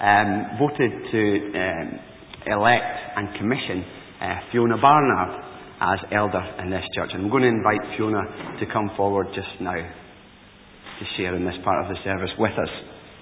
voted to elect and commission Fiona Barnard as elder in this church. And I'm going to invite Fiona to come forward just now to share in this part of the service with us.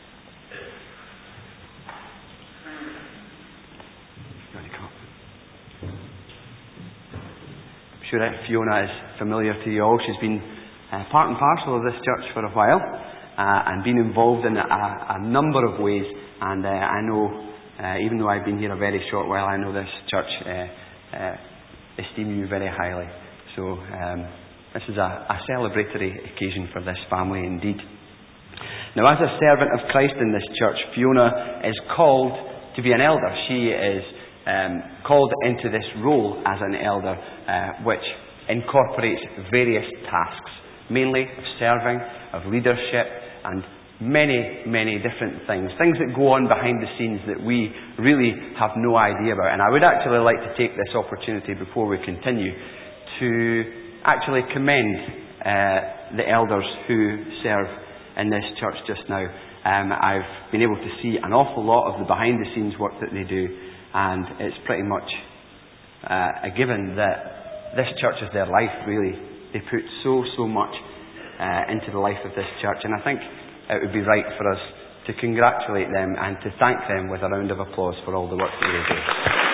I'm sure that Fiona is familiar to you all. She's been part and parcel of this church for a while and been involved in a number of ways. And I know, even though I've been here a very short while, I know this church esteem you very highly. So this is a celebratory occasion for this family indeed. Now, as a servant of Christ in this church, Fiona is called to be an elder. She is called into this role as an elder, which incorporates various tasks, mainly of serving, of leadership, and many, many different things that go on behind the scenes that we really have no idea about. And I would actually like to take this opportunity before we continue to actually commend the elders who serve in this church just now. I've been able to see an awful lot of the behind the scenes work that they do, and it's pretty much a given that this church is their life, really. They put so much into the life of this church, and I think it would be right for us to congratulate them and to thank them with a round of applause for all the work that they do.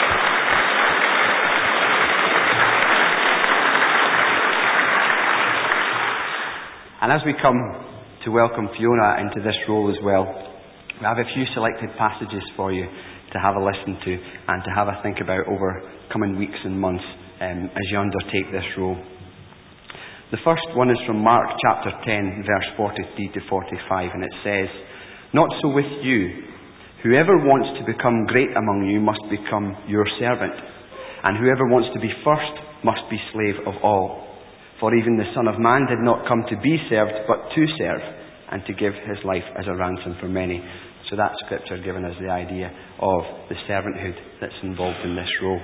And as we come to welcome Fiona into this role as well, we have a few selected passages for you to have a listen to and to have a think about over coming weeks and months as you undertake this role. The first one is from Mark chapter 10, verse 43 to 45, and it says, "Not so with you. Whoever wants to become great among you must become your servant, and whoever wants to be first must be slave of all. For even the Son of Man did not come to be served, but to serve, and to give his life as a ransom for many." So that scripture giving us the idea of the servanthood that's involved in this role.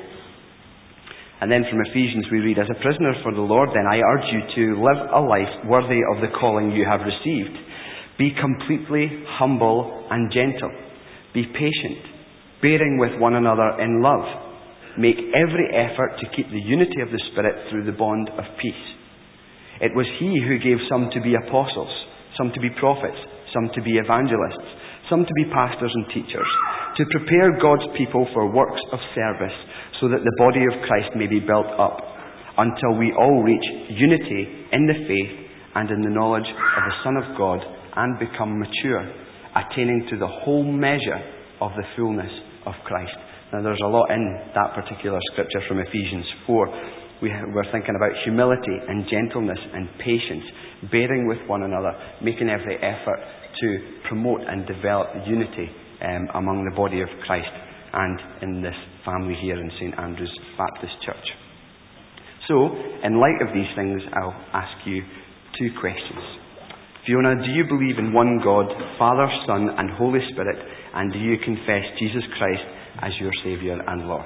And then from Ephesians we read, "As a prisoner for the Lord, then I urge you to live a life worthy of the calling you have received. Be completely humble and gentle. Be patient, bearing with one another in love. Make every effort to keep the unity of the Spirit through the bond of peace. It was He who gave some to be apostles, some to be prophets, some to be evangelists, some to be pastors and teachers, to prepare God's people for works of service, so that the body of Christ may be built up, until we all reach unity in the faith and in the knowledge of the Son of God, and become mature, attaining to the whole measure of the fullness of Christ." Now there's a lot in that particular scripture from Ephesians 4. We're thinking about humility and gentleness and patience, bearing with one another, making every effort to promote and develop unity among the body of Christ and in this family here in St Andrew's Baptist Church. So, in light of these things, I'll ask you two questions. Fiona, do you believe in one God, Father, Son and Holy Spirit, and do you confess Jesus Christ as your Saviour and Lord?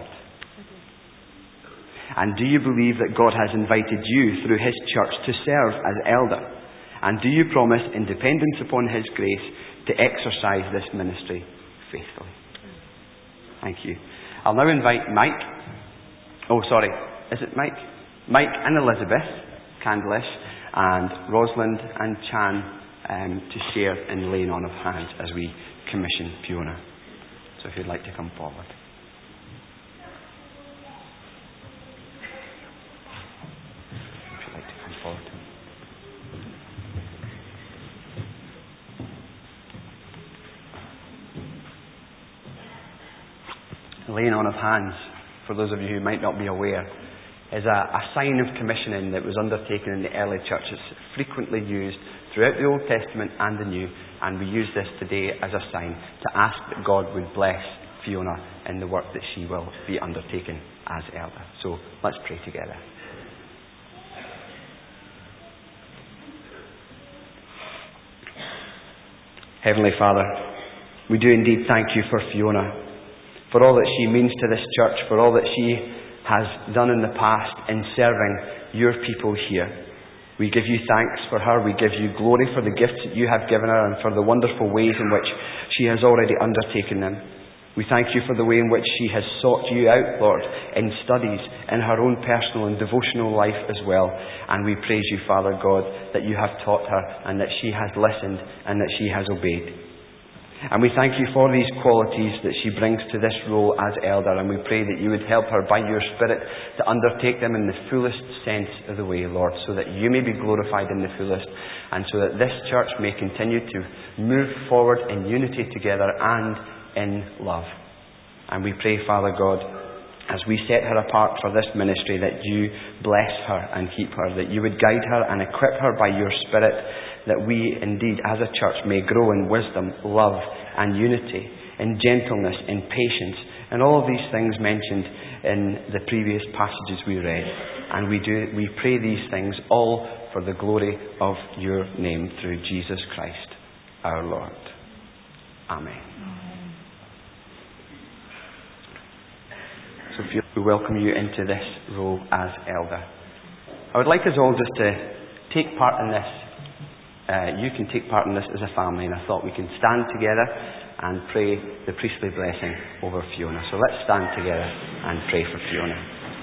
And do you believe that God has invited you through His church to serve as elder? And do you promise, in dependence upon His grace, to exercise this ministry faithfully? Thank you. I'll now invite Mike. Oh, sorry. Is it Mike? Mike and Elizabeth Candlish and Rosalind and Chan to share in laying on of hands as we commission Fiona. So if you'd like to come forward. If you'd like to come forward. Laying on of hands, for those of you who might not be aware, is a sign of commissioning that was undertaken in the early church. It's frequently used throughout the Old Testament and the New, and we use this today as a sign to ask that God would bless Fiona in the work that she will be undertaking as elder. So let's pray together. Heavenly Father, we do indeed thank you for Fiona, for all that she means to this church, for all that she has done in the past in serving your people here. We give you thanks for her. We give you glory for the gifts that you have given her and for the wonderful ways in which she has already undertaken them. We thank you for the way in which she has sought you out, Lord, in studies, in her own personal and devotional life as well. And we praise you, Father God, that you have taught her and that she has listened and that she has obeyed. And we thank you for these qualities that she brings to this role as elder, and we pray that you would help her by your Spirit to undertake them in the fullest sense of the way, Lord, so that you may be glorified in the fullest, and so that this church may continue to move forward in unity together and in love. And we pray, Father God, as we set her apart for this ministry, that you bless her and keep her, that you would guide her and equip her by your Spirit, that we indeed as a church may grow in wisdom, love and unity, in gentleness, in patience, and all of these things mentioned in the previous passages we read. And we pray these things all for the glory of your name through Jesus Christ our Lord. Amen. So we welcome you into this role as elder. I would like us all just to take part in this. You can take part in this as a family, and I thought we can stand together and pray the priestly blessing over Fiona. So let's stand together and pray for Fiona.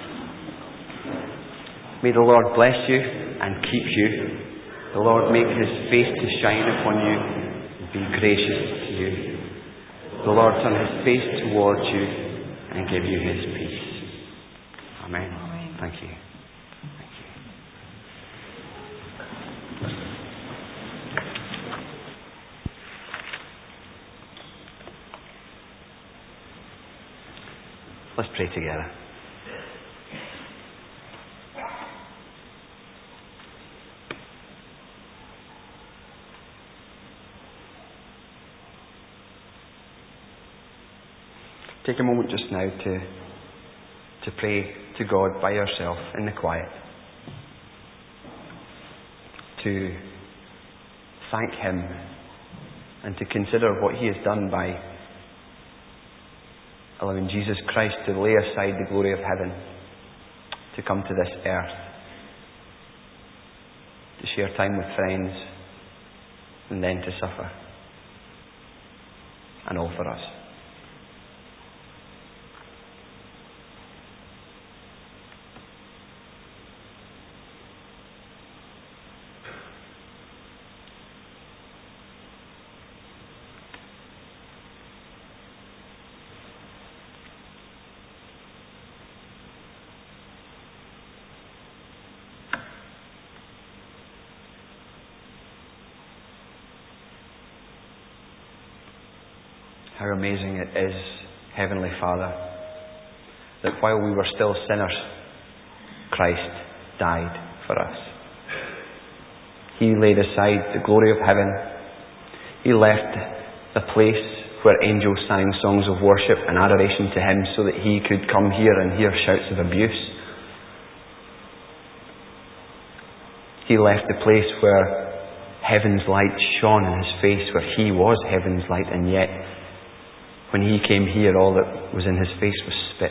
May the Lord bless you and keep you. The Lord make his face to shine upon you and be gracious to you. The Lord turn his face towards you and give you his peace. Amen. Amen. Thank you. Thank you. Let's pray together. Take a moment just now to pray to God by yourself in the quiet. To thank him and to consider what he has done by allowing Jesus Christ to lay aside the glory of heaven to come to this earth, to share time with friends, and then to suffer, and all for us. How amazing it is, Heavenly Father, that while we were still sinners, Christ died for us. He laid aside the glory of heaven. He left the place where angels sang songs of worship and adoration to him so that he could come here and hear shouts of abuse. He left the place where heaven's light shone in his face, where he was heaven's light, and yet when he came here, all that was in his face was spit.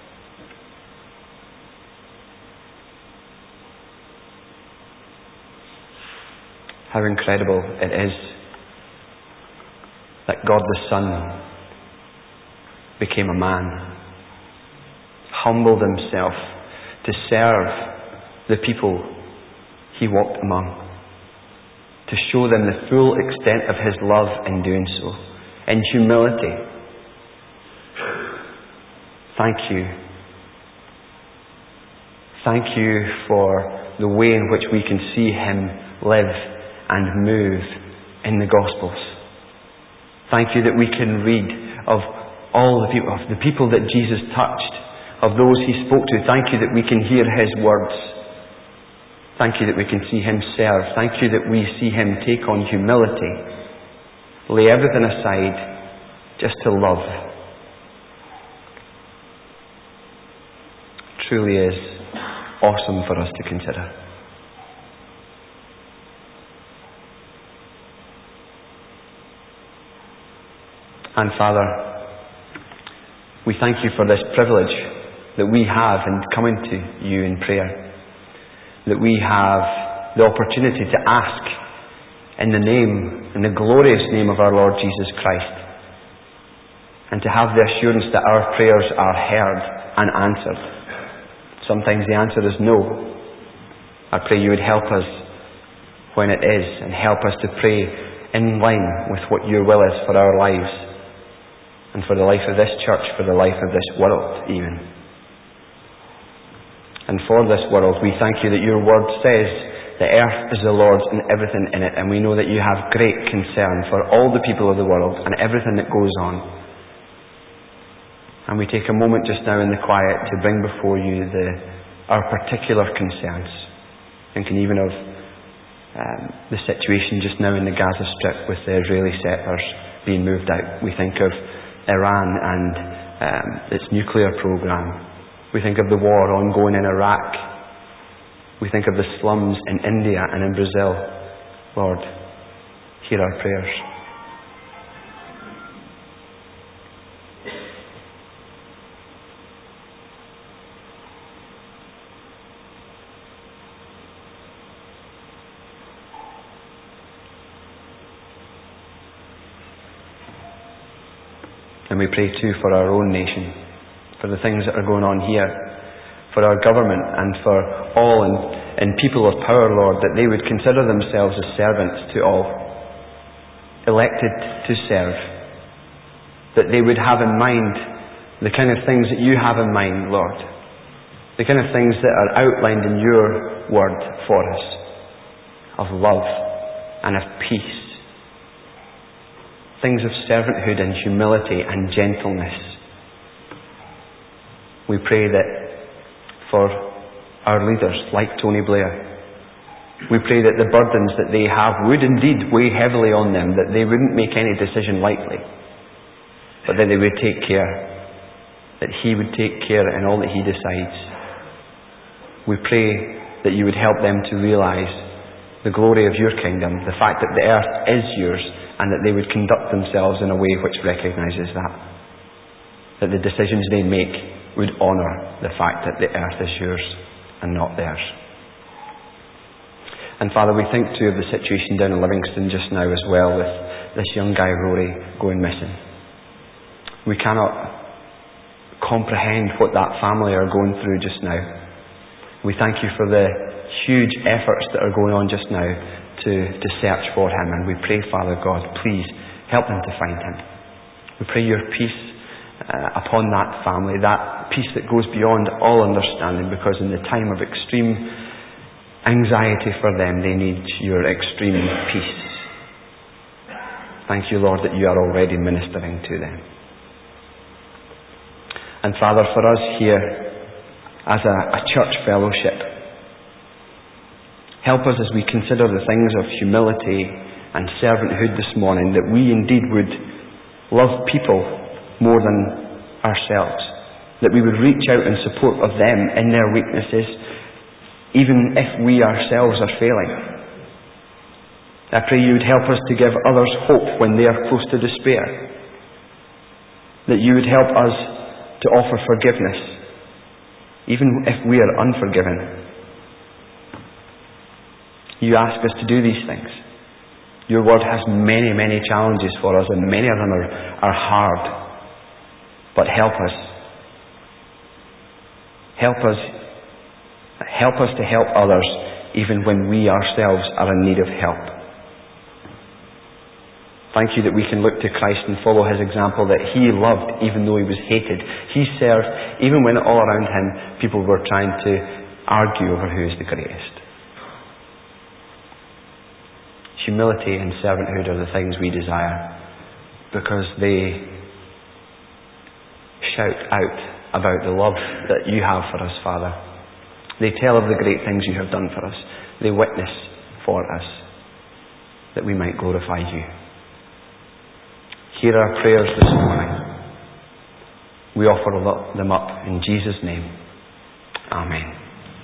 How incredible it is that God the Son became a man, humbled himself to serve the people he walked among, to show them the full extent of his love in doing so, in humility. Thank you. Thank you for the way in which we can see him live and move in the Gospels. Thank you that we can read of all the people that Jesus touched, of those he spoke to. Thank you that we can hear his words. Thank you that we can see him serve. Thank you that we see him take on humility, lay everything aside just to love. Truly is awesome for us to consider. And Father, we thank you for this privilege that we have in coming to you in prayer, that we have the opportunity to ask in the name, in the glorious name of our Lord Jesus Christ, and to have the assurance that our prayers are heard and answered. Sometimes the answer is no. I pray you would help us when it is, and help us to pray in line with what your will is for our lives, and for the life of this church, for the life of this world even. And for this world, we thank you that your word says the earth is the Lord's and everything in it, and we know that you have great concern for all the people of the world and everything that goes on. And we take a moment just now in the quiet to bring before you our particular concerns, thinking even of the situation just now in the Gaza Strip with the Israeli settlers being moved out. We think of Iran and its nuclear program. We think of the war ongoing in Iraq. We think of the slums in India and in Brazil. Lord, hear our prayers. And we pray too for our own nation, for the things that are going on here, for our government and for all and people of power, Lord, that they would consider themselves as servants to all, elected to serve, that they would have in mind the kind of things that you have in mind, Lord, the kind of things that are outlined in your word for us, of love and of peace, things of servanthood and humility and gentleness. We pray that for our leaders like Tony Blair, we pray that the burdens that they have would indeed weigh heavily on them, that they wouldn't make any decision lightly, but that they would take care, that he would take care in all that he decides. We pray that you would help them to realise the glory of your kingdom, the fact that the earth is yours, and that they would conduct themselves in a way which recognises that the decisions they make would honour the fact that the earth is yours and not theirs. And Father, we think too of the situation down in Livingston just now as well, with this young guy Rory going missing. We cannot comprehend what that family are going through just now. We thank you for the huge efforts that are going on just now to search for him, and we pray, Father God, please help them to find him. We pray your peace upon that family, that peace that goes beyond all understanding, because in the time of extreme anxiety for them, they need your extreme peace. Thank you, Lord, that you are already ministering to them. And Father, for us here as a church fellowship, help us as we consider the things of humility and servanthood this morning, that we indeed would love people more than ourselves, that we would reach out in support of them in their weaknesses, even if we ourselves are failing. I pray you would help us to give others hope when they are close to despair, that you would help us to offer forgiveness, even if we are unforgiven. You ask us to do these things. Your word has many, many challenges for us, and many of them are hard. But help us. Help us. Help us to help others, even when we ourselves are in need of help. Thank you that we can look to Christ and follow his example, that he loved even though he was hated. He served even when all around him people were trying to argue over who is the greatest. Humility and servanthood are the things we desire, because they shout out about the love that you have for us, Father. They tell of the great things you have done for us. They witness for us, that we might glorify you. Hear our prayers this morning. We offer them up in Jesus' name. Amen.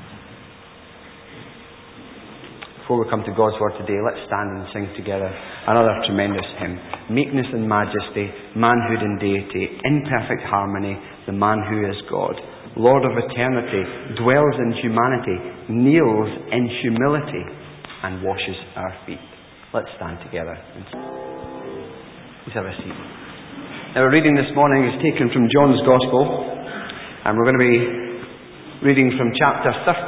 Before we come to God's word today, let's stand and sing together another tremendous hymn. Meekness and majesty, manhood and deity, in perfect harmony, the man who is God, Lord of eternity, dwells in humanity, kneels in humility, and washes our feet. Let's stand together. Please have a seat. Now, our reading this morning is taken from John's Gospel, and we're going to be reading from chapter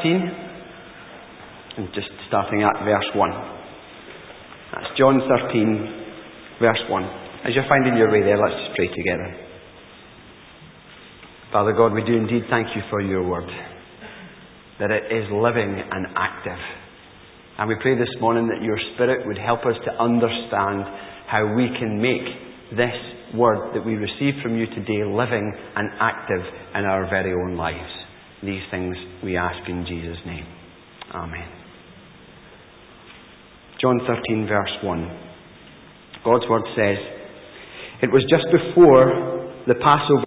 13, and just starting at verse 1. That's John 13, verse 1. As you're finding your way there, let's just pray together. Father God, we do indeed thank you for your word, that it is living and active. And we pray this morning that your Spirit would help us to understand how we can make this word that we receive from you today living and active in our very own lives. These things we ask in Jesus' name. Amen. John 13, verse 1. God's word says, "It was just before the Passover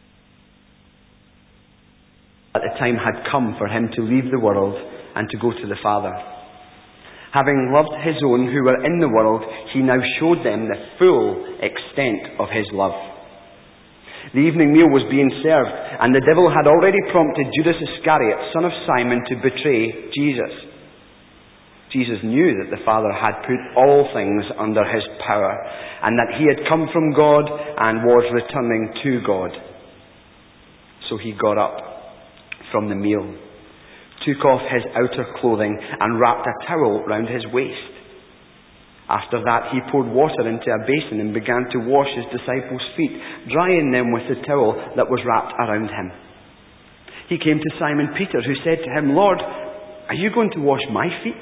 that the time had come for him to leave the world and to go to the Father. Having loved his own who were in the world, he now showed them the full extent of his love. The evening meal was being served, and the devil had already prompted Judas Iscariot, son of Simon, to betray Jesus. Jesus knew that the Father had put all things under his power, and that he had come from God and was returning to God. So he got up from the meal, took off his outer clothing, and wrapped a towel round his waist. After that, he poured water into a basin and began to wash his disciples' feet, drying them with the towel that was wrapped around him. He came to Simon Peter, who said to him, 'Lord, are you going to wash my feet?'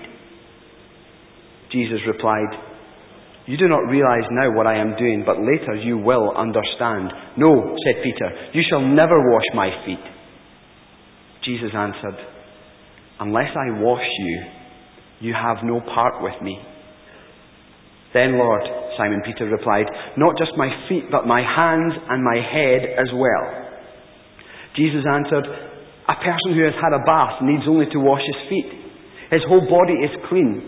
Jesus replied, 'You do not realize now what I am doing, but later you will understand.' 'No,' said Peter, 'you shall never wash my feet.' Jesus answered, 'Unless I wash you, you have no part with me.' 'Then, Lord,' Simon Peter replied, 'not just my feet, but my hands and my head as well.' Jesus answered, 'A person who has had a bath needs only to wash his feet. His whole body is clean.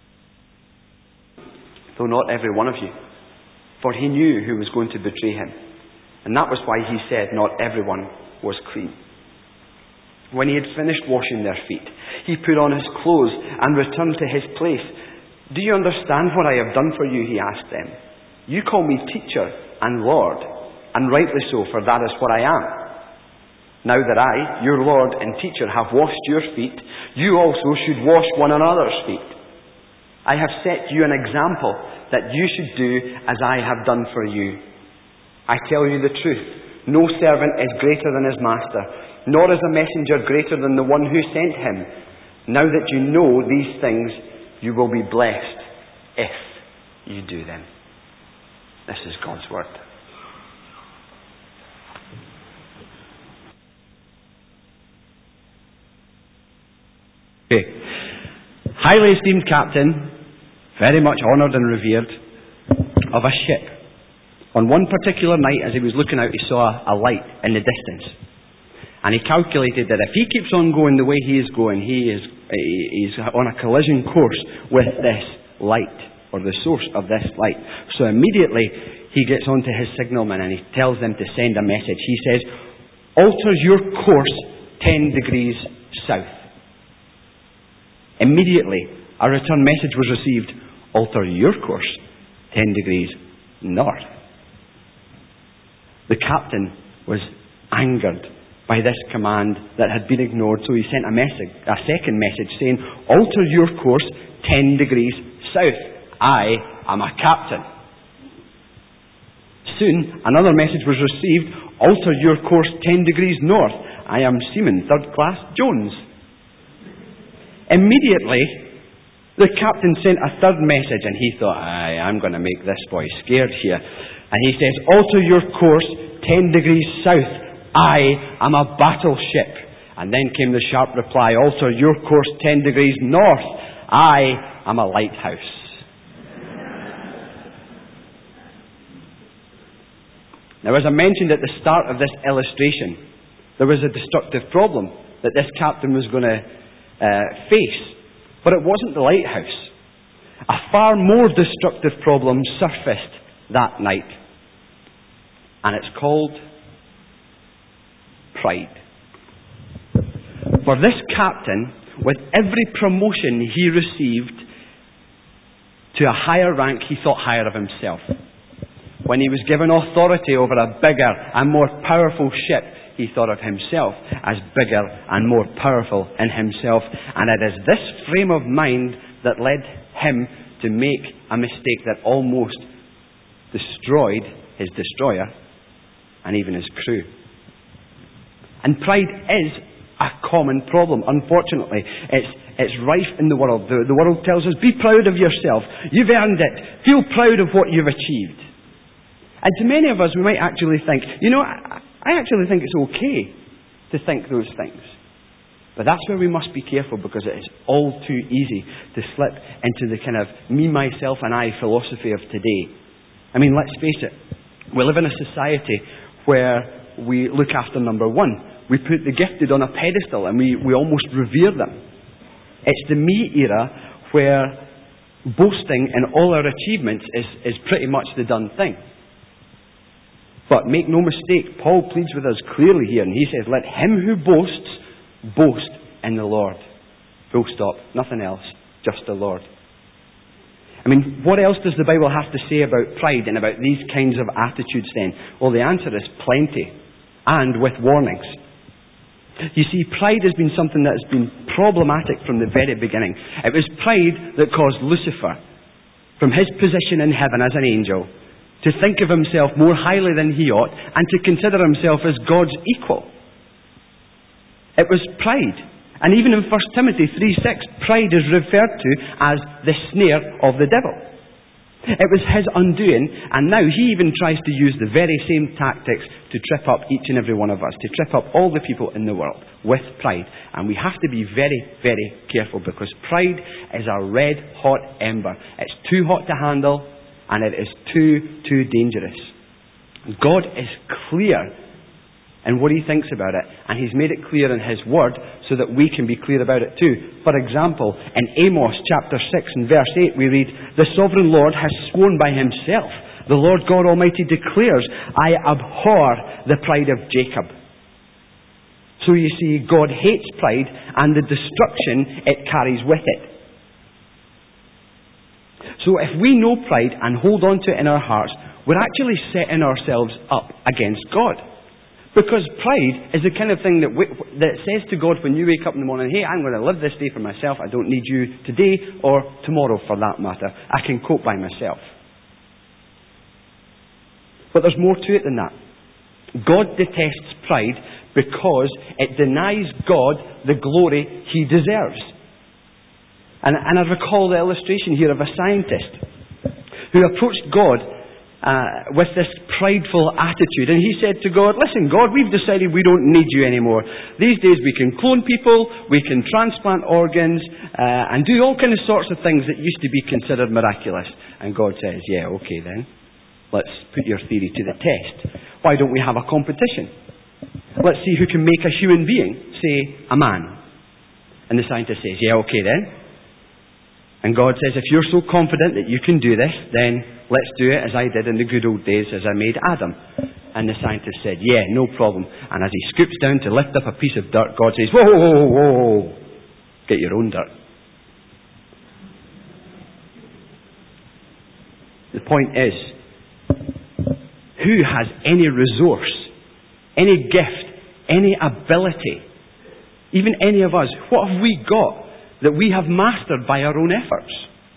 Though not every one of you.' For he knew who was going to betray him. And that was why he said not everyone was clean. When he had finished washing their feet, he put on his clothes and returned to his place. 'Do you understand what I have done for you?' he asked them. 'You call me teacher and Lord, and rightly so, for that is what I am. Now that I, your Lord and teacher, have washed your feet, you also should wash one another's feet. I have set you an example that you should do as I have done for you. I tell you the truth, no servant is greater than his master, nor is a messenger greater than the one who sent him. Now that you know these things, you will be blessed if you do them.'" This is God's word. Okay. Highly esteemed captain, very much honoured and revered, of a ship. On one particular night, as he was looking out, he saw a light in the distance. And he calculated that if he keeps on going the way he is going, he's on a collision course with this light, or the source of this light. So immediately he gets onto his signalman and he tells them to send a message. He says, "Alter your course 10 degrees south." Immediately a return message was received, "Alter your course 10 degrees north." The captain was angered by this command that had been ignored, so he sent a second message saying, "Alter your course 10 degrees south. I am a captain." Soon another message was received, "Alter your course 10 degrees north. I am Seaman, 3rd class Jones." Immediately the captain sent a third message, and he thought, I'm going to make this boy scared here. And he says, "Alter your course 10 degrees south. I am a battleship." And then came the sharp reply, "Alter your course 10 degrees north. I am a lighthouse." Now, as I mentioned at the start of this illustration, there was a destructive problem that this captain was going to face. But it wasn't the lighthouse. A far more destructive problem surfaced that night. And it's called pride. For this captain, with every promotion he received, to a higher rank, he thought higher of himself. When he was given authority over a bigger and more powerful ship, he thought of himself as bigger and more powerful in himself. And it is this frame of mind that led him to make a mistake that almost destroyed his destroyer and even his crew. And pride is a common problem, unfortunately. It's rife in the world. The world tells us, be proud of yourself. You've earned it. Feel proud of what you've achieved. And to many of us, we might actually think, I actually think it's okay to think those things. But that's where we must be careful, because it is all too easy to slip into the kind of me, myself and I philosophy of today. I mean, let's face it. We live in a society where we look after number one. We put the gifted on a pedestal and we almost revere them. It's the me era where boasting in all our achievements is pretty much the done thing. But make no mistake, Paul pleads with us clearly here, and he says, let him who boasts, boast in the Lord. Full stop. Nothing else. Just the Lord. I mean, what else does the Bible have to say about pride and about these kinds of attitudes then? Well, the answer is plenty, and with warnings. You see, pride has been something that has been problematic from the very beginning. It was pride that caused Lucifer, from his position in heaven as an angel, to think of himself more highly than he ought, and to consider himself as God's equal. It was pride. And even in 1 Timothy 3:6, pride is referred to as the snare of the devil. It was his undoing, and now he even tries to use the very same tactics to trip up each and every one of us, to trip up all the people in the world with pride. And we have to be very, very careful, because pride is a red-hot ember. It's too hot to handle, and it is too dangerous. God is clear in what he thinks about it, and he's made it clear in his word so that we can be clear about it too. For example, in Amos chapter 6 and verse 8 we read, the sovereign Lord has sworn by himself. The Lord God Almighty declares, I abhor the pride of Jacob. So you see, God hates pride and the destruction it carries with it. So if we know pride and hold on to it in our hearts, we're actually setting ourselves up against God. Because pride is the kind of thing that says to God when you wake up in the morning, hey, I'm going to live this day for myself. I don't need you today or tomorrow for that matter. I can cope by myself. But there's more to it than that. God detests pride because it denies God the glory he deserves. And I recall the illustration here of a scientist who approached God with this prideful attitude. And he said to God, listen, God, we've decided we don't need you anymore. These days we can clone people, we can transplant organs, and do all kinds of sorts of things that used to be considered miraculous. And God says, yeah, okay then. Let's put your theory to the test. Why don't we have a competition? Let's see who can make a human being, say, a man. And the scientist says, yeah, okay then. And God says, if you're so confident that you can do this, then let's do it as I did in the good old days as I made Adam. And the scientist said, yeah, no problem. And as he scoops down to lift up a piece of dirt, God says, whoa, whoa, whoa, whoa. Get your own dirt. The point is, who has any resource, any gift, any ability, even any of us, what have we got that we have mastered by our own efforts?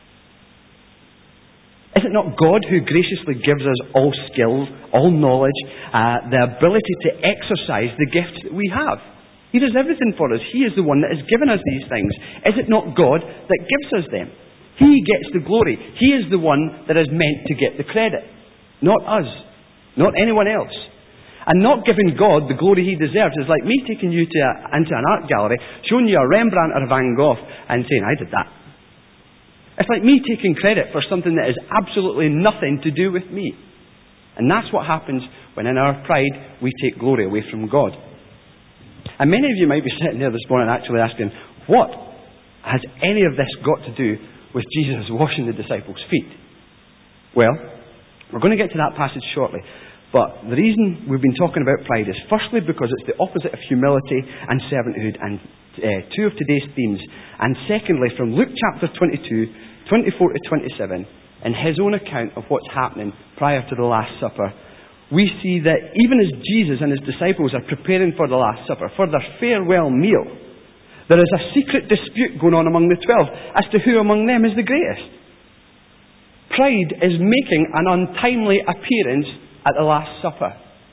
Is it not God who graciously gives us all skills, all knowledge, the ability to exercise the gifts that we have? He does everything for us. He is the one that has given us these things. Is it not God that gives us them? He gets the glory. He is the one that is meant to get the credit. Not us. Not anyone else. And not giving God the glory he deserves is like me taking you into an art gallery, showing you a Rembrandt or a Van Gogh and saying, I did that. It's like me taking credit for something that is absolutely nothing to do with me. And that's what happens when in our pride we take glory away from God. And many of you might be sitting there this morning actually asking, what has any of this got to do with Jesus washing the disciples' feet? Well, we're going to get to that passage shortly. But the reason we've been talking about pride is firstly because it's the opposite of humility and servanthood, and two of today's themes. And secondly, from Luke chapter 22, 24 to 27, in his own account of what's happening prior to the Last Supper, we see that even as Jesus and his disciples are preparing for the Last Supper, for their farewell meal, there is a secret dispute going on among the 12 as to who among them is the greatest. Pride is making an untimely appearance at the Last Supper.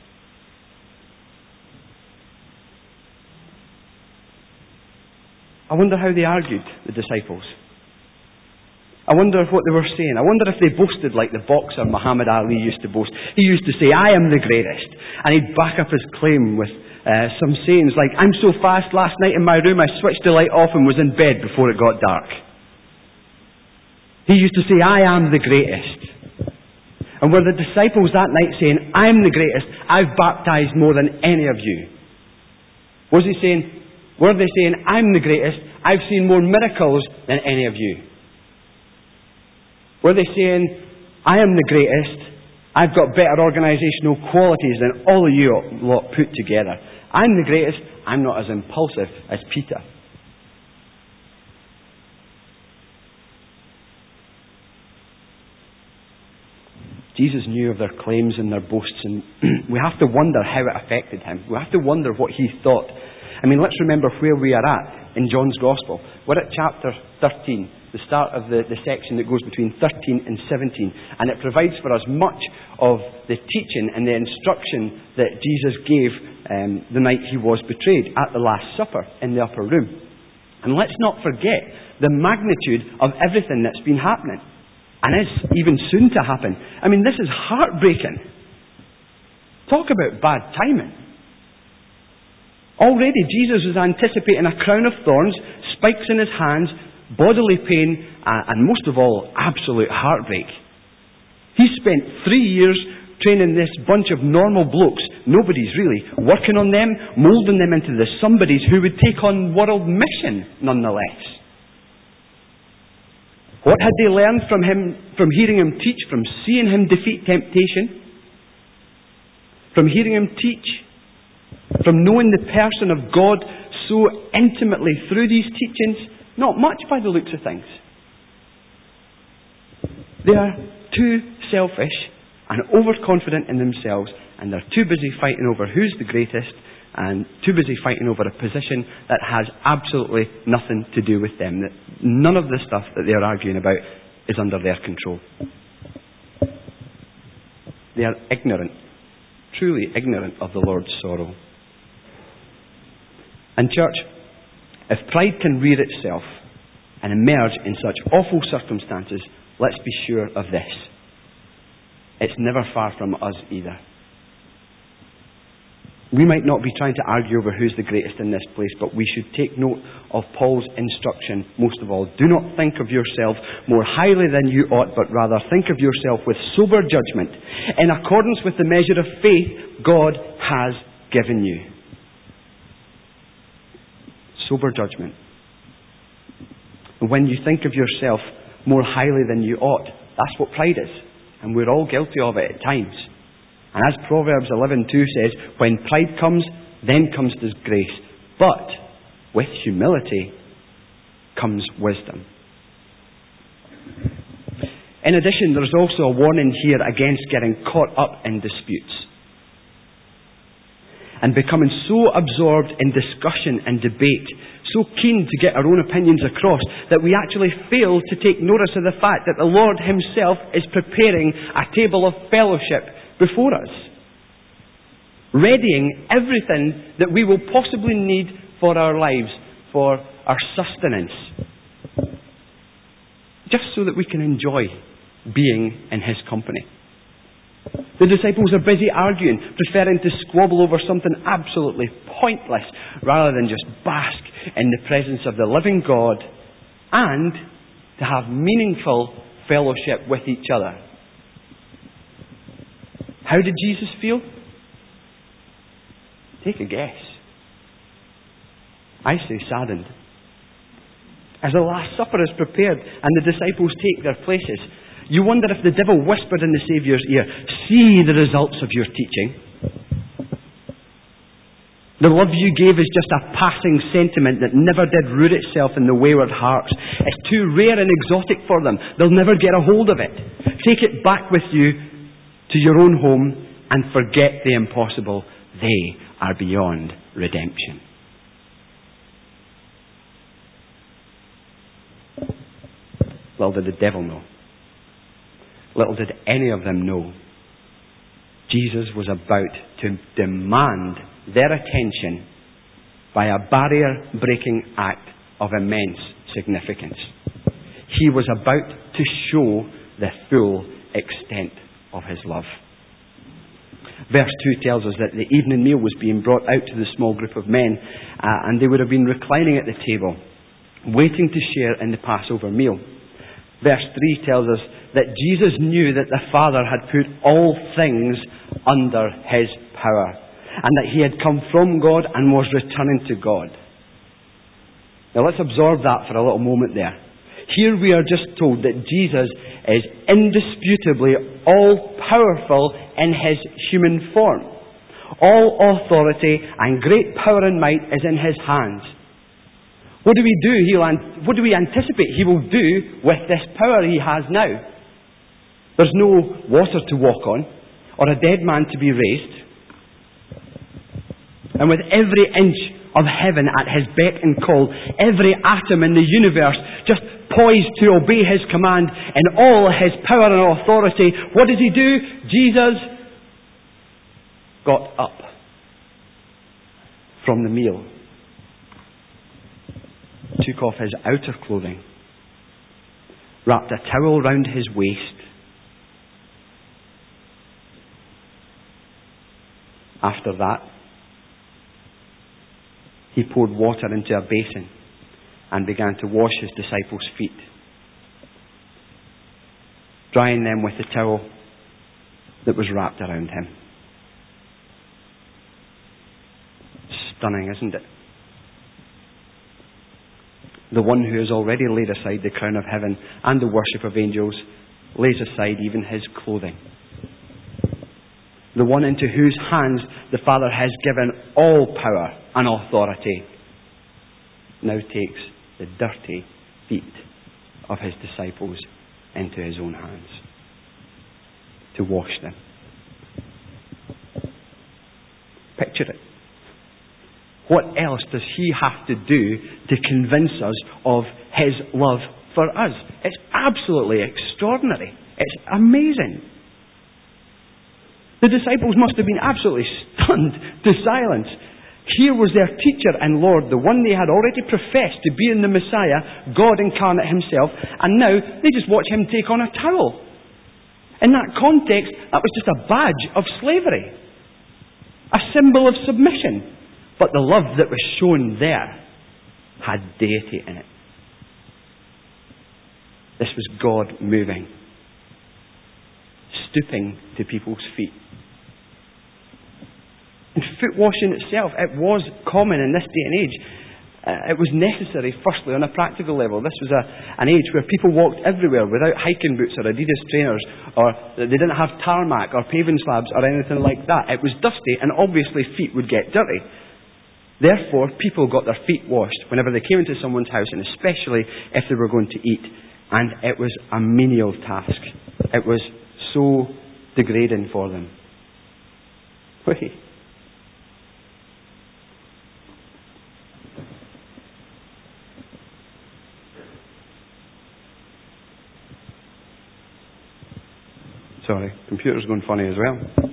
I wonder how they argued, the disciples. I wonder what they were saying. I wonder if they boasted like the boxer Muhammad Ali used to boast. He used to say, "I am the greatest." And he'd back up his claim with some sayings like, "I'm so fast last night in my room I switched the light off and was in bed before it got dark." He used to say, "I am the greatest." And were the disciples that night saying, "I'm the greatest, I've baptized more than any of you"? Were they saying, "I'm the greatest, I've seen more miracles than any of you"? Were they saying, "I am the greatest, I've got better organisational qualities than all of you lot put together. I'm the greatest, I'm not as impulsive as Peter"? Jesus knew of their claims and their boasts, and we have to wonder how it affected him. We have to wonder what he thought. I mean, let's remember where we are at in John's Gospel. We're at chapter 13, the start of the section that goes between 13 and 17, and it provides for us much of the teaching and the instruction that Jesus gave the night he was betrayed at the Last Supper in the upper room. And let's not forget the magnitude of everything that's been happening, and is even soon to happen. I mean, this is heartbreaking. Talk about bad timing. Already Jesus was anticipating a crown of thorns, spikes in his hands, bodily pain, and most of all, absolute heartbreak. He spent 3 years training this bunch of normal blokes, nobody's really, working on them, moulding them into the somebodies who would take on world mission nonetheless. What had they learned from him, from hearing him teach, from seeing him defeat temptation, from hearing him teach, from knowing the person of God so intimately through these teachings? Not much by the looks of things. They are too selfish and overconfident in themselves, and they're too busy fighting over who's the greatest, and too busy fighting over a position that has absolutely nothing to do with them. That none of the stuff that they're arguing about is under their control. They are ignorant, truly ignorant of the Lord's sorrow. And church, if pride can rear itself and emerge in such awful circumstances, let's be sure of this: it's never far from us either. We might not be trying to argue over who's the greatest in this place, but we should take note of Paul's instruction most of all. Do not think of yourself more highly than you ought, but rather think of yourself with sober judgment, in accordance with the measure of faith God has given you. Sober judgment. When you think of yourself more highly than you ought, that's what pride is. And we're all guilty of it at times. And as Proverbs 11:2 says, when pride comes, then comes disgrace. But with humility comes wisdom. In addition, there's also a warning here against getting caught up in disputes and becoming so absorbed in discussion and debate, so keen to get our own opinions across, that we actually fail to take notice of the fact that the Lord himself is preparing a table of fellowship before us, readying everything that we will possibly need for our lives, for our sustenance, just so that we can enjoy being in his company. The disciples are busy arguing, preferring to squabble over something absolutely pointless rather than just bask in the presence of the living God and to have meaningful fellowship with each other. How did Jesus feel? Take a guess. I say saddened. As the Last Supper is prepared and the disciples take their places, you wonder if the devil whispered in the Saviour's ear, "See the results of your teaching." The love you gave is just a passing sentiment that never did root itself in the wayward hearts. It's too rare and exotic for them. They'll never get a hold of it. Take it back with you to your own home and forget the impossible. They are beyond redemption. Little did the devil know. Little did any of them know. Jesus was about to demand their attention by a barrier-breaking act of immense significance. He was about to show the full extent of his love. Verse 2 tells us that the evening meal was being brought out to the small group of men, and they would have been reclining at the table, waiting to share in the Passover meal. Verse 3 tells us that Jesus knew that the Father had put all things under his power, and that he had come from God and was returning to God. Now let's absorb that for a little moment there. Here we are just told that Jesus is indisputably all-powerful in his human form. All authority and great power and might is in his hands. What do we do? What do we anticipate he will do with this power he has now? There's no water to walk on, or a dead man to be raised. And with every inch of heaven at his beck and call, every atom in the universe just poised to obey his command in all his power and authority, what does he do? Jesus got up from the meal, took off his outer clothing, wrapped a towel round his waist. After that, he poured water into a basin and began to wash his disciples' feet, drying them with the towel that was wrapped around him. Stunning, isn't it? The one who has already laid aside the crown of heaven and the worship of angels lays aside even his clothing. The one into whose hands the Father has given all power and authority now takes the dirty feet of his disciples into his own hands to wash them. Picture it. What else does he have to do to convince us of his love for us? It's absolutely extraordinary. It's amazing. The disciples must have been absolutely stunned to silence. Here was their teacher and Lord, the one they had already professed to be in the Messiah, God incarnate himself, and now they just watch him take on a towel. In that context, that was just a badge of slavery, a symbol of submission. But the love that was shown there had deity in it. This was God moving, stooping to people's feet. And foot washing itself, it was common in this day and age. It was necessary, firstly, on a practical level. This was an age where people walked everywhere without hiking boots or Adidas trainers, or they didn't have tarmac or paving slabs or anything like that. It was dusty, and obviously feet would get dirty. Therefore, people got their feet washed whenever they came into someone's house, and especially if they were going to eat. And it was a menial task. It was so degrading for them. Wait. Sorry, computer's going funny as well.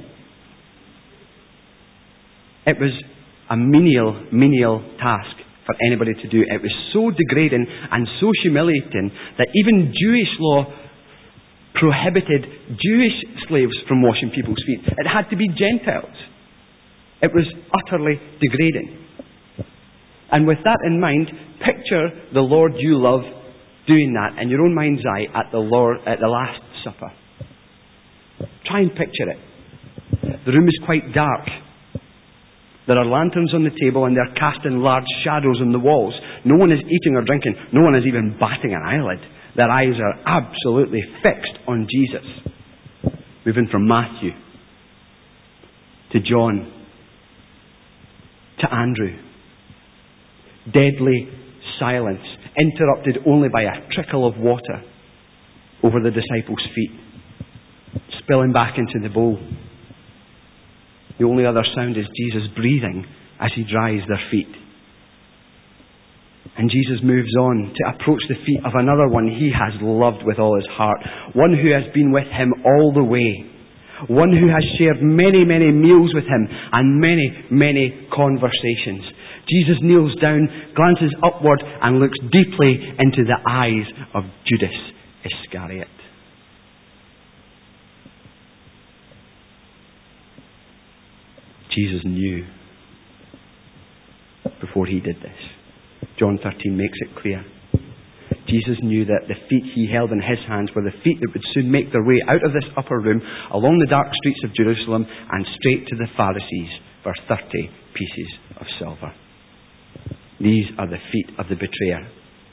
It was a menial task for anybody to do. It was so degrading and so humiliating that even Jewish law prohibited Jewish slaves from washing people's feet. It had to be Gentiles. It was utterly degrading. And with that in mind, picture the Lord you love doing that in your own mind's eye at the Last Supper. Try and picture it. The room is quite dark. There are lanterns on the table and they're casting large shadows on the walls. No one is eating or drinking. No one is even batting an eyelid. Their eyes are absolutely fixed on Jesus. Moving from Matthew to John to Andrew. Deadly silence, interrupted only by a trickle of water over the disciples' feet, spilling back into the bowl. The only other sound is Jesus breathing as he dries their feet. And Jesus moves on to approach the feet of another one he has loved with all his heart. One who has been with him all the way. One who has shared many, many meals with him and many, many conversations. Jesus kneels down, glances upward and looks deeply into the eyes of Judas Iscariot. Jesus knew before he did this. John 13 makes it clear. Jesus knew that the feet he held in his hands were the feet that would soon make their way out of this upper room, along the dark streets of Jerusalem, and straight to the Pharisees for 30 pieces of silver. These are the feet of the betrayer.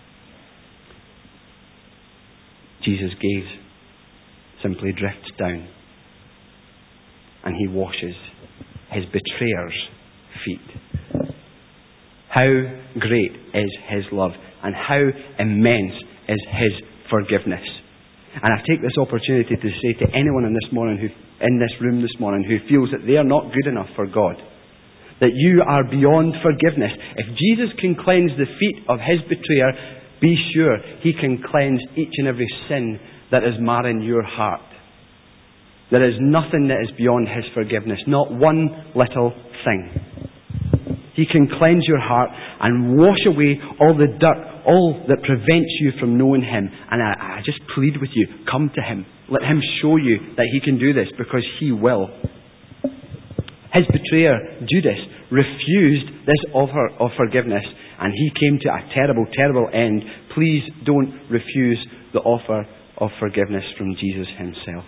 Jesus' gaze simply drifts down, and he washes his betrayer's feet. How great is his love, and how immense is his forgiveness. And I take this opportunity to say to anyone in this room this morning who feels that they are not good enough for God, that you are beyond forgiveness. If Jesus can cleanse the feet of his betrayer, be sure he can cleanse each and every sin that is marring your heart. There is nothing that is beyond his forgiveness, not one little thing. He can cleanse your heart and wash away all the dirt, all that prevents you from knowing him. And I just plead with you, come to him. Let him show you that he can do this, because he will. His betrayer, Judas, refused this offer of forgiveness, and he came to a terrible, terrible end. Please don't refuse the offer of forgiveness from Jesus himself.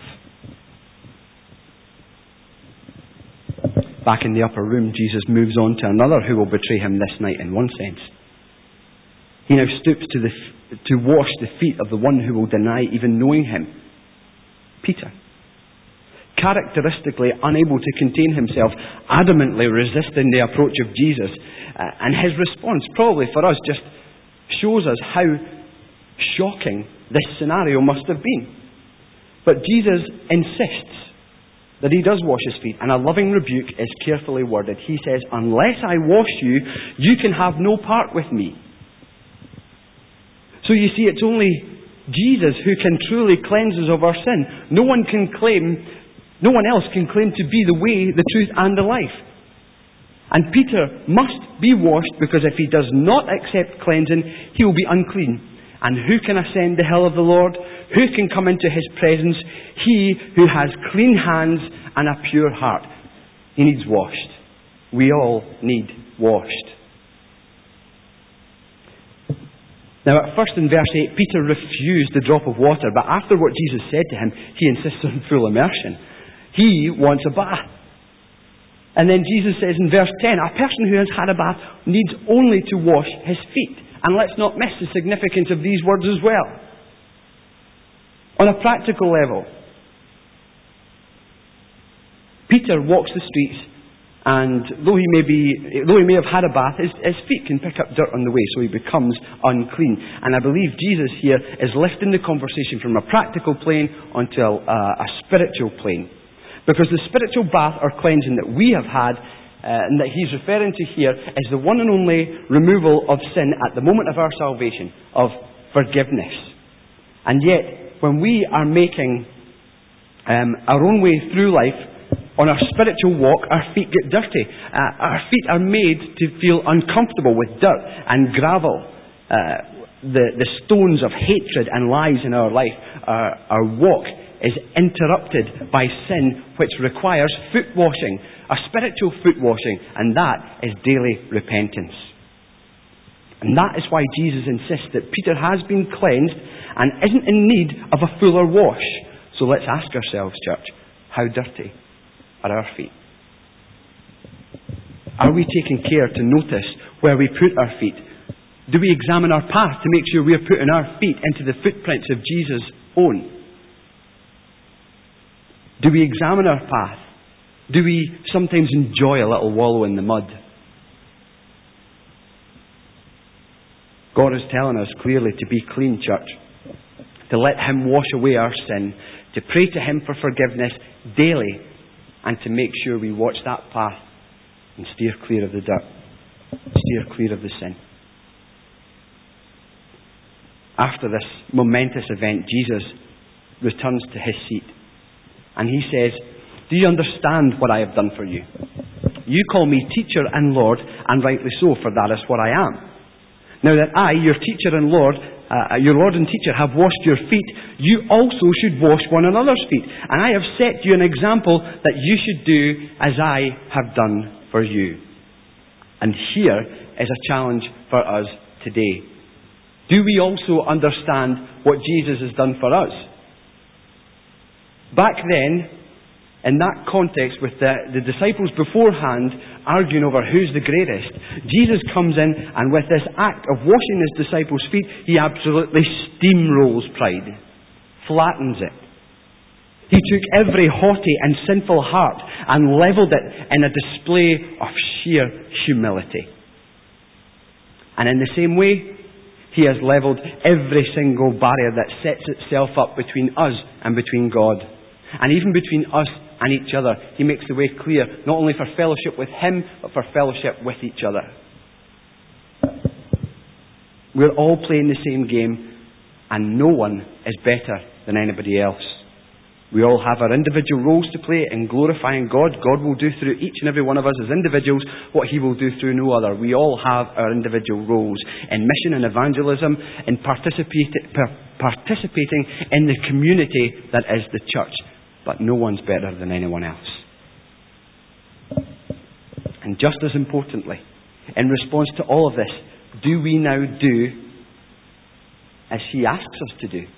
Back in the upper room, Jesus moves on to another who will betray him this night in one sense. He now stoops to wash the feet of the one who will deny even knowing him, Peter. Characteristically unable to contain himself, adamantly resisting the approach of Jesus. And his response, probably for us, just shows us how shocking this scenario must have been. But Jesus insists that he does wash his feet, and a loving rebuke is carefully worded. He says, unless I wash you, you can have no part with me. So you see, it's only Jesus who can truly cleanse us of our sin. No one else can claim to be the way, the truth, and the life. And Peter must be washed, because if he does not accept cleansing, he will be unclean. And who can ascend the hill of the Lord? Who can come into his presence? He who has clean hands and a pure heart. He needs washed. We all need washed. Now at first in verse 8, Peter refused the drop of water, but after what Jesus said to him, he insists on full immersion. He wants a bath. And then Jesus says in verse 10, a person who has had a bath needs only to wash his feet. And let's not miss the significance of these words as well. On a practical level, Peter walks the streets, and though he may have had a bath, his feet can pick up dirt on the way, so he becomes unclean. And I believe Jesus here is lifting the conversation from a practical plane onto a spiritual plane. Because the spiritual bath or cleansing that we have had, and that he's referring to here, is the one and only removal of sin at the moment of our salvation, of forgiveness. And yet, when we are making our own way through life, on our spiritual walk, our feet get dirty. Our feet are made to feel uncomfortable with dirt and gravel. The stones of hatred and lies in our life. Our walk is interrupted by sin, which requires foot washing, a spiritual foot washing, and that is daily repentance. And that is why Jesus insists that Peter has been cleansed and isn't in need of a fuller wash. So let's ask ourselves, church, how dirty are our feet? Are we taking care to notice where we put our feet? Do we examine our path to make sure we are putting our feet into the footprints of Jesus' own? Do we examine our path? Do we sometimes enjoy a little wallow in the mud? God is telling us clearly to be clean, church. To let Him wash away our sin. To pray to Him for forgiveness daily. And to make sure we watch that path and steer clear of the dirt. Steer clear of the sin. After this momentous event, Jesus returns to His seat. And He says, "Do you understand what I have done for you? You call me teacher and Lord, and rightly so, for that is what I am. Now that I, your teacher and Lord, your Lord and teacher, have washed your feet, you also should wash one another's feet. And I have set you an example that you should do as I have done for you." And here is a challenge for us today. Do we also understand what Jesus has done for us? Back then, in that context, with the disciples beforehand arguing over who's the greatest, Jesus comes in and with this act of washing His disciples' feet, He absolutely steamrolls pride, flattens it. He took every haughty and sinful heart and levelled it in a display of sheer humility. And in the same way, He has levelled every single barrier that sets itself up between us and between God. And even between us and each other. He makes the way clear, not only for fellowship with Him, but for fellowship with each other. We're all playing the same game, and no one is better than anybody else. We all have our individual roles to play in glorifying God. God will do through each and every one of us as individuals what He will do through no other. We all have our individual roles in mission and evangelism, in participating in the community that is the church. But no one's better than anyone else. And just as importantly, in response to all of this, do we now do as He asks us to do?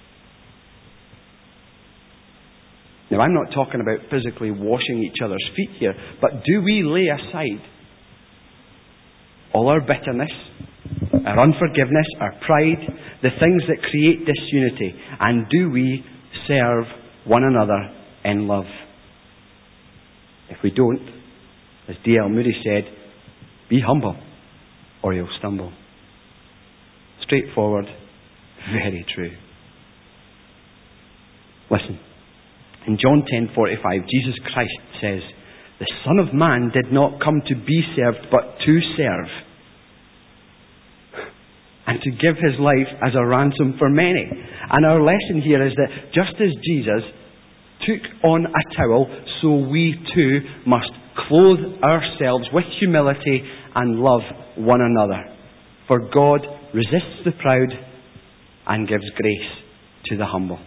Now, I'm not talking about physically washing each other's feet here, but do we lay aside all our bitterness, our unforgiveness, our pride, the things that create disunity, and do we serve one another in love? If we don't, as D.L. Moody said, be humble or you'll stumble. Straightforward, very true. Listen, in John 10:45, Jesus Christ says, "The Son of Man did not come to be served, but to serve, and to give His life as a ransom for many." And our lesson here is that just as Jesus took on a towel, so we too must clothe ourselves with humility and love one another. For God resists the proud and gives grace to the humble.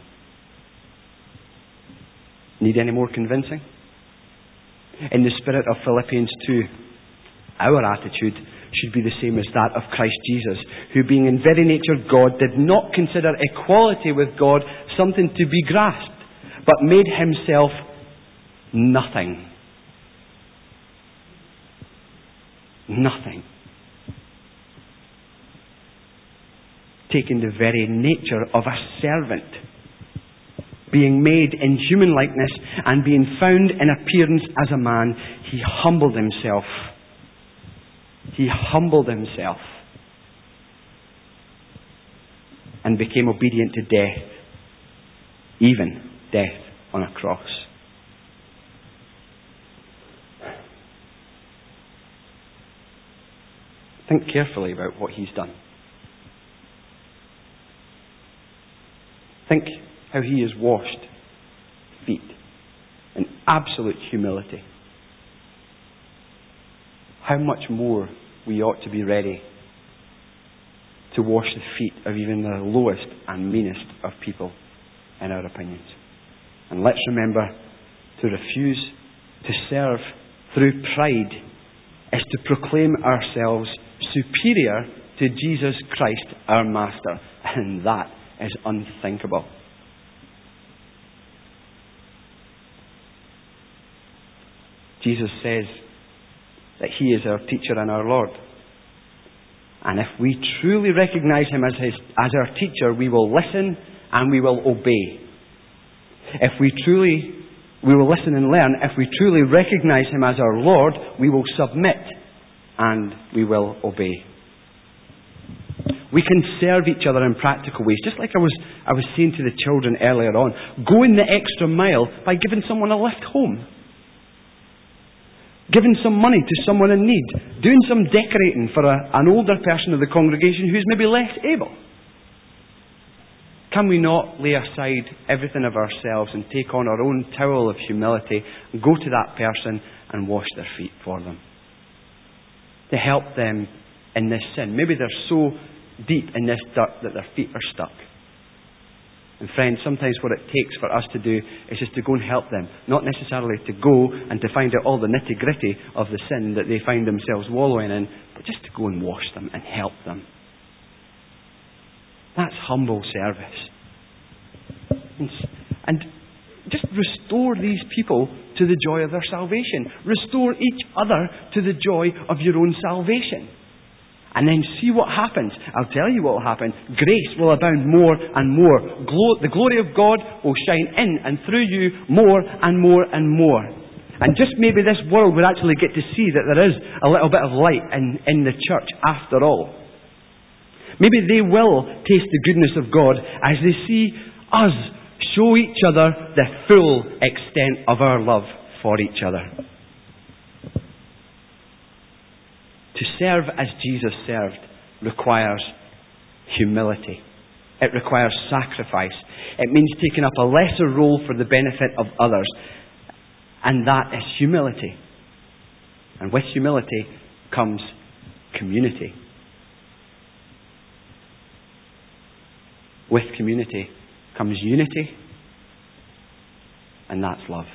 Need any more convincing? In the spirit of Philippians 2, our attitude should be the same as that of Christ Jesus, who being in very nature God, did not consider equality with God something to be grasped, but made Himself nothing. Nothing. Taking the very nature of a servant, being made in human likeness and being found in appearance as a man, He humbled Himself. He humbled Himself and became obedient to death, even death on a cross. Think carefully about what He's done. Think how He has washed feet in absolute humility. How much more we ought to be ready to wash the feet of even the lowest and meanest of people, in our opinions. And let's remember, to refuse to serve through pride is to proclaim ourselves superior to Jesus Christ, our Master. And that is unthinkable. Jesus says that He is our teacher and our Lord. And if we truly recognize Him as our teacher, we will listen and we will obey. We will listen and learn. If we truly recognize Him as our Lord, we will submit and we will obey. We can serve each other in practical ways. Just like I was saying to the children earlier on. Going the extra mile by giving someone a lift home. Giving some money to someone in need. Doing some decorating for an older person of the congregation who's maybe less able. Can we not lay aside everything of ourselves and take on our own towel of humility and go to that person and wash their feet for them? To help them in this sin. Maybe they're so deep in this dirt that their feet are stuck. And friends, sometimes what it takes for us to do is just to go and help them. Not necessarily to go and to find out all the nitty-gritty of the sin that they find themselves wallowing in, but just to go and wash them and help them. That's humble service. And just restore these people to the joy of their salvation. Restore each other to the joy of your own salvation. And then see what happens. I'll tell you what will happen. Grace will abound more and more. The glory of God will shine in and through you more and more and more. And just maybe this world will actually get to see that there is a little bit of light in the church after all. Maybe they will taste the goodness of God as they see us show each other the full extent of our love for each other. To serve as Jesus served requires humility. It requires sacrifice. It means taking up a lesser role for the benefit of others. And that is humility. And with humility comes community. With community comes unity. And that's love.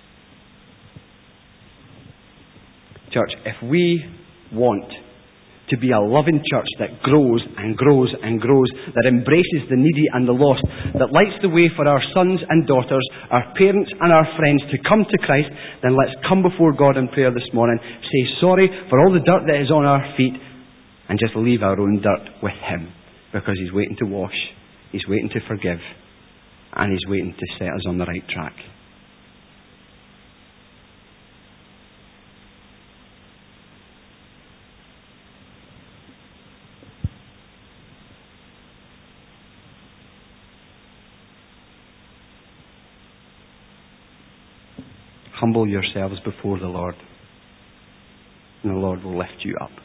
Church, if we want to be a loving church that grows and grows and grows, that embraces the needy and the lost, that lights the way for our sons and daughters, our parents and our friends to come to Christ, then let's come before God in prayer this morning, say sorry for all the dirt that is on our feet, and just leave our own dirt with Him, because He's waiting to wash, He's waiting to forgive, and He's waiting to set us on the right track. Humble yourselves before the Lord, and the Lord will lift you up.